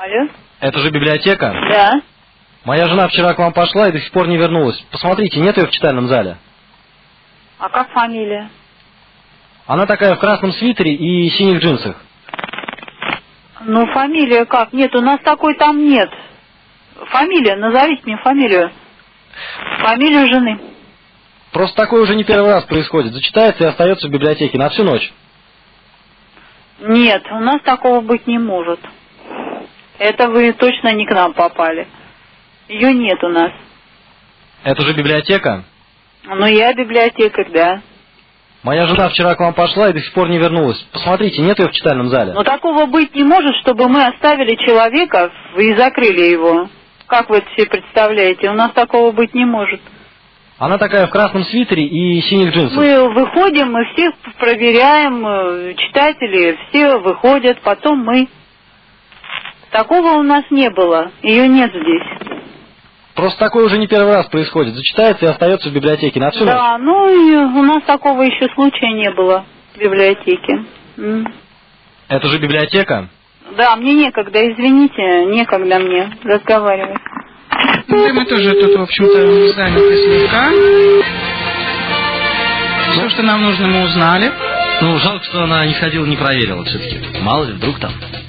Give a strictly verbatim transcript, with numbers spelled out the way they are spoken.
Алло? Это же библиотека? Да. Моя жена вчера к вам пошла и до сих пор не вернулась. Посмотрите, нет ее в читальном зале. А как фамилия? Она такая в красном свитере и синих джинсах. Ну, фамилия как? Нет, у нас такой там нет. Фамилия, назовите мне фамилию. Фамилию жены. Просто такое уже не первый раз происходит. Зачитается и остается в библиотеке на всю ночь. Нет, у нас такого быть не может. Это вы точно не к нам попали. Ее нет у нас. Это же библиотека? Ну, я библиотекарь, да. Моя жена вчера к вам пошла и до сих пор не вернулась. Посмотрите, нет ее в читальном зале. Но такого быть не может, чтобы мы оставили человека и закрыли его. Как вы это себе представляете? У нас такого быть не может. Она такая в красном свитере и синих джинсах. Мы выходим, мы всех проверяем, читатели все выходят, потом мы. Такого у нас не было, ее нет здесь. Просто такое уже не первый раз происходит. Зачитается и остается в библиотеке на всю ночь. Да, ну и у нас такого еще случая не было в библиотеке. М. Это же библиотека? Да, мне некогда, извините, некогда мне разговаривать. Да, мы тоже тут, в общем-то, заняты слегка. Все, что нам нужно, мы узнали. Ну, жалко, что она не ходила, не проверила все-таки. Мало ли, вдруг там.